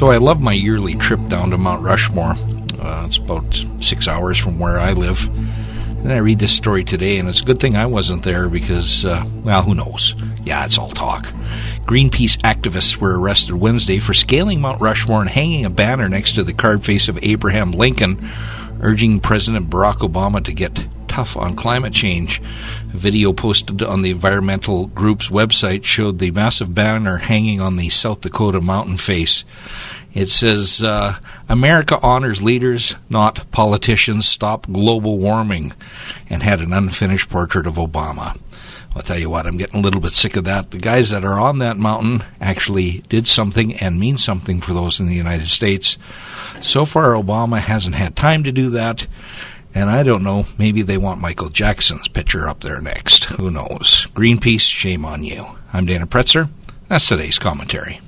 So I love my yearly trip down to Mount Rushmore. It's about 6 hours from where I live. And I read this story today, and it's a good thing I wasn't there because, who knows? Yeah, it's all talk. Greenpeace activists were arrested Wednesday for scaling Mount Rushmore and hanging a banner next to the carved face of Abraham Lincoln, urging President Barack Obama to get tough on climate change. A video posted on the environmental group's website showed the massive banner hanging on the South Dakota mountain face. It says, America honors leaders, not politicians. Stop global warming, and had an unfinished portrait of Obama. I'll tell you what, I'm getting a little bit sick of that. The guys that are on that mountain actually did something and mean something for those in the United States. So far, Obama hasn't had time to do that. And I don't know, maybe they want Michael Jackson's picture up there next. Who knows? Greenpeace, shame on you. I'm Dana Pretzer. That's today's commentary.